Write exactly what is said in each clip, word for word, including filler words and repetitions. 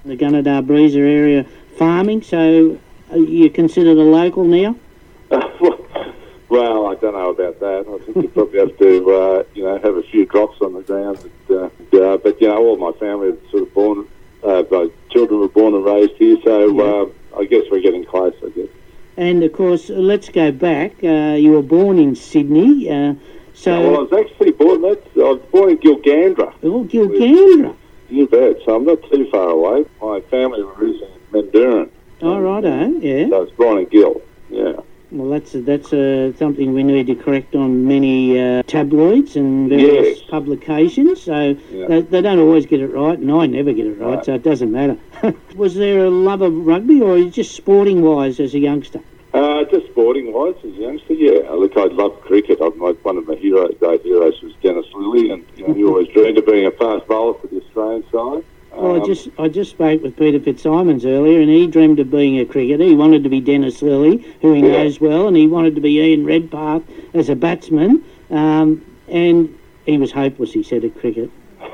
the Gunnedah Breezer area farming, so you considered a local now? Well, I don't know about that. I think you probably have to, uh, you know, have a few drops on the ground. And, uh, uh, but, you know, all my family are sort of born, uh, my children were born and raised here, so yeah. um, I guess we're getting close, I guess. And, of course, let's go back. Uh, you were born in Sydney. Uh, so yeah, well, I was actually born, that's, I was born in Gilgandra. Oh, Gilgandra. You bet. So I'm not too far away. My family were originally in Mandarin. Oh, righto, yeah. So I was born in Gil, yeah. Well, that's that's uh, something we need to correct on many uh, tabloids and various yes. publications. So yeah. they, they don't always get it right, and I never get it right, right. So it doesn't matter. Was there a love of rugby, or just sporting-wise as a youngster? Uh, just sporting-wise as a youngster, yeah. Look, I love cricket. I'm like one of my hero, great heroes was Dennis Lilly, and you know, he always dreamed of being a fast bowler for the Australian side. Well, um, I just I just spoke with Peter Fitzsimons earlier, and he dreamed of being a cricketer. He wanted to be Dennis Lilly, who he yeah. knows well, and he wanted to be Ian Redpath as a batsman. Um, and he was hopeless, he said, at cricket.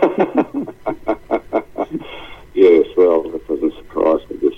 Yes, well, that doesn't surprise me, this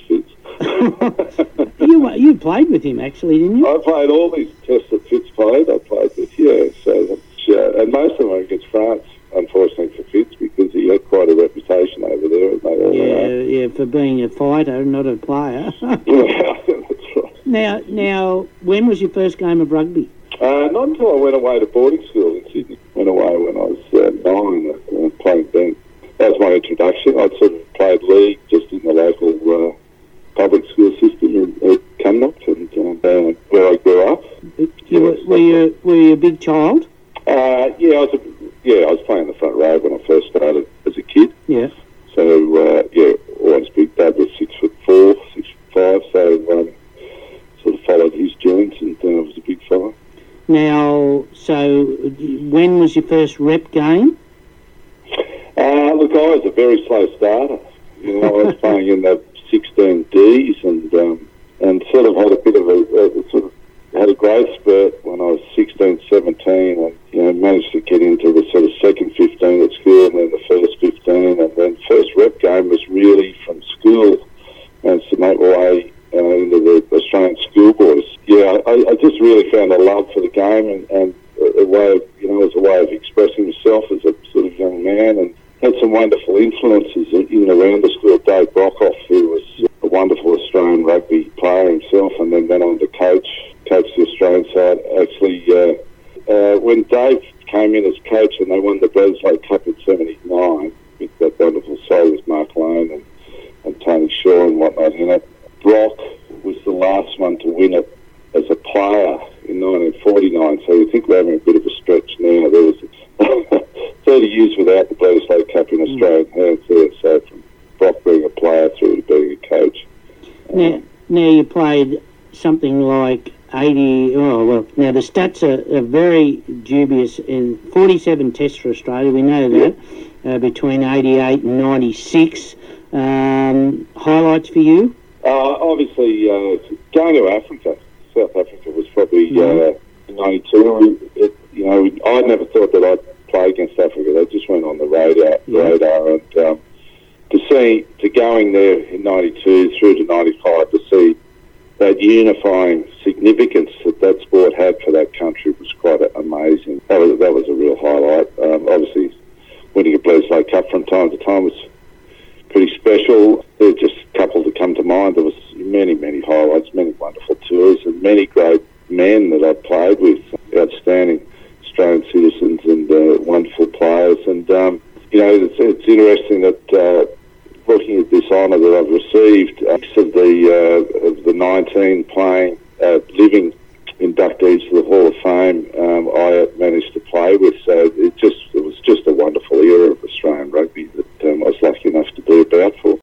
Fitz. you you played with him, actually, didn't you? I played all these tests that Fitz played. I played with, yeah. So that's, uh, and most of them were against France, unfortunately for Fitz, because he had quite a reputation over there. And they all yeah, yeah, for being a fighter, not a player. Yeah, that's right. Now, now, when was your first game of rugby? Uh, not until I went away to boarding school in Sydney. Went away when I was uh, nine, uh, playing then. That was my introduction. I'd sort of played league just in the local uh, public school system in, at Cumnock, and uh, where I grew up. You were, were, you, were you a big child? Uh, yeah, I was a Yeah, I was playing the front row when I first started as a kid. Yeah. So, uh, yeah, always big. Dad was six foot four, six foot five, so um, sort of followed his joints, and then I was a big fella. Now, so when was your first rep game? Uh, look, I was a very slow starter. You know, I was playing in the sixteen Ds, and um, and sort of had a bit of a, a sort of had a growth spurt when I was sixteen, seventeen, and you know, managed to get into the sort of second fifteen at school, and then the first fifteen, and then first rep game was really from school, and to make my way uh, into the Australian schoolboys. Yeah, I, I just really found a love for the game, and, and a way of, you know, as a way of expressing myself as a sort of young man, and had some wonderful influences in and around the school. Dave Brockhoff, who was a wonderful Australian rugby player himself, and then went on to coach, coach the Australian side. Actually, uh, uh, when Dave came in as coach and they won the Bledisloe Cup in seventy-nine, with that wonderful side with Mark Lane and, and Tony Shaw and whatnot in it, Brock was the last one to win it as a player in nineteen forty-nine, so you think we're having a bit of a stretch now. There was thirty years without the Bledisloe Cup in Australian hands there, so from Brock being a player through to being a coach. Now, um, now you played something like eighty, oh, well, now the stats are, are very dubious. In forty-seven tests for Australia, we know that, uh, between eighty-eight and ninety-six. Um, highlights for you? Uh, obviously, uh, going to Africa. South Africa was probably mm-hmm. uh, in ninety-two. It, you know, I never thought that I'd play against Africa. They just went on the radar, yeah. radar and um, to see, to going there in ninety-two through to ninety-five, to see that unifying significance that that sport had for that country was quite amazing. That was, that was a real highlight. Um, obviously, winning a Bledisloe Cup from time to time was pretty special. There were just a couple that come to mind. There was many, many highlights, many wonderful tours, and many great men that I played with, outstanding Australian citizens and uh, wonderful players. And, um, you know, it's, it's interesting that uh, looking at this honour that I've received, uh, of the uh, of the nineteen playing, uh, living inductees to the Hall of Fame